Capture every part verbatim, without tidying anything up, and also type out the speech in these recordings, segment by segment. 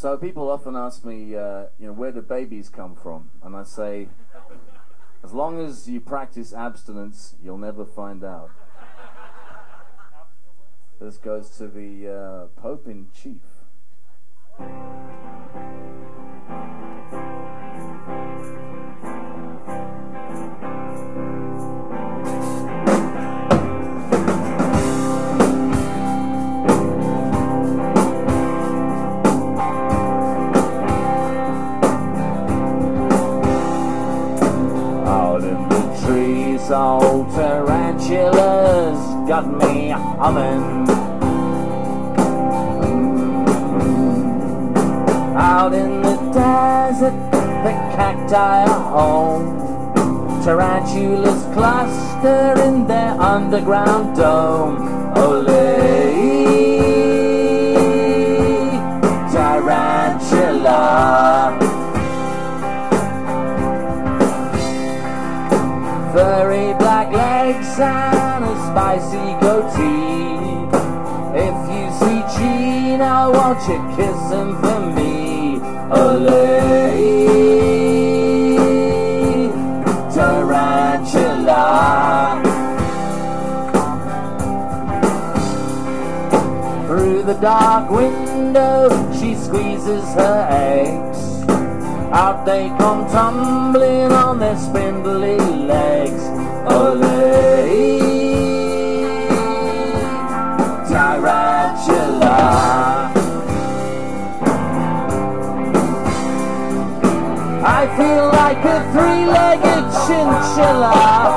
So people often ask me, uh, you know, where do babies come from? And I say, as long as you practice abstinence, you'll never find out. This goes to the uh, Pope in Chief. Old tarantulas got me humming. Out in the desert, the cacti are home. Tarantulas cluster in their underground dome. Ole, tarantula. Furry black legs and a spicy goatee. If you see Gino, won't you kiss him for me? Ole, tarantula. Through the dark window she squeezes her eggs. Out they come tumbling on their spindly legs. Ole, tarantula. I feel like a three-legged chinchilla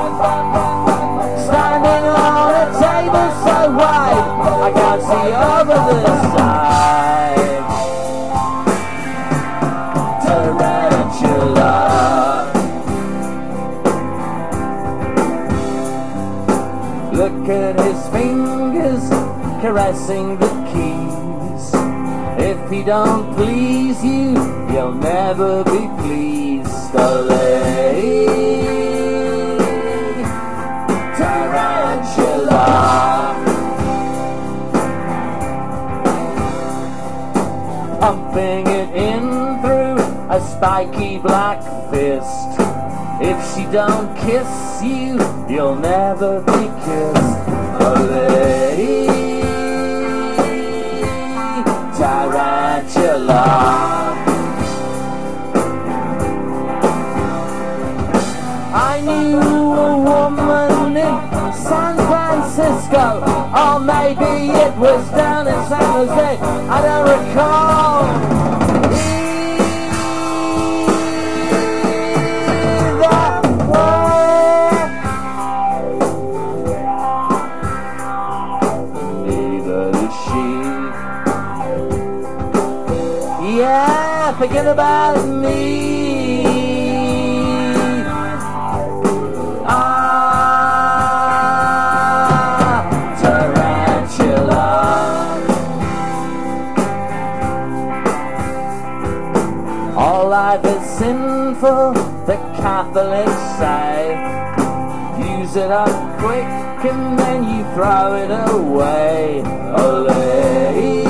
standing on a table so wide I can't see over the side. Tarantula. Look at his fingers caressing the keys. If he don't please you, you'll never be pleased. Ole, tarantula. Pumping it in through a spiky black fist. If she don't kiss you, you'll never be kissed. Ole, tarantula. I knew a woman in San Francisco, or maybe it was down in San Jose, I don't recall. Yeah, forget about me. Ah, tarantula. All life is sinful, the Catholics say. Use it up quick and then you throw it away. Ole.